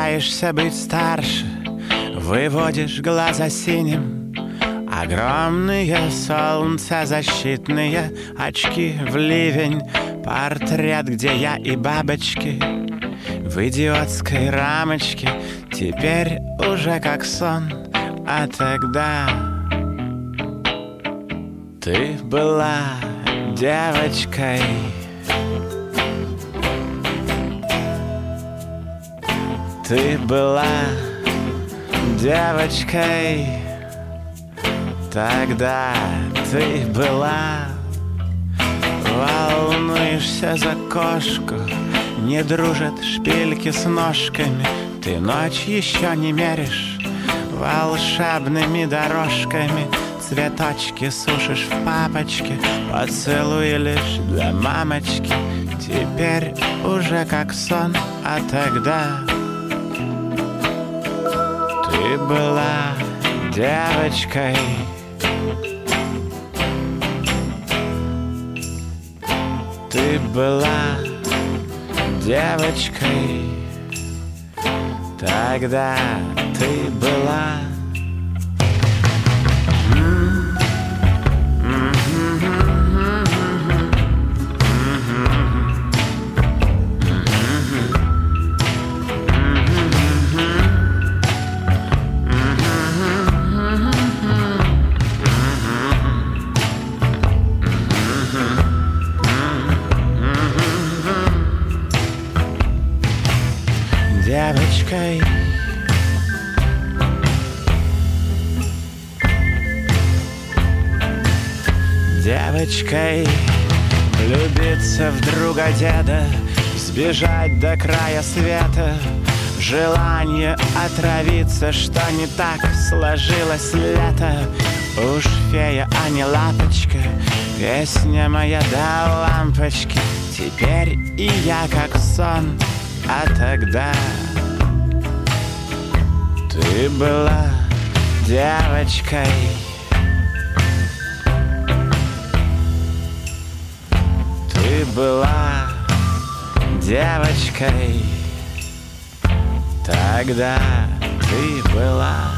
Пытаешься быть старше, выводишь глаза синим. Огромные солнцезащитные очки в ливень. Портрет, где я и бабочки в идиотской рамочке. Теперь уже как сон, а тогда ты была девочкой. Ты была девочкой. Тогда ты была. Волнуешься за кошку, не дружат шпильки с ножками. Ты ночь еще не меришь волшебными дорожками. Цветочки сушишь в папочке, поцелуй лишь для мамочки. Теперь уже как сон, а тогда ты была девочкой. Ты была девочкой. Тогда ты была. Девочкой. Девочкой. Влюбиться в друга деда, сбежать до края света. Желание отравиться, что не так сложилось лето. Уж фея, а не лапочка, песня моя до лампочки. Теперь и я как сон, а тогда ты была девочкой. Ты была девочкой. Тогда ты была.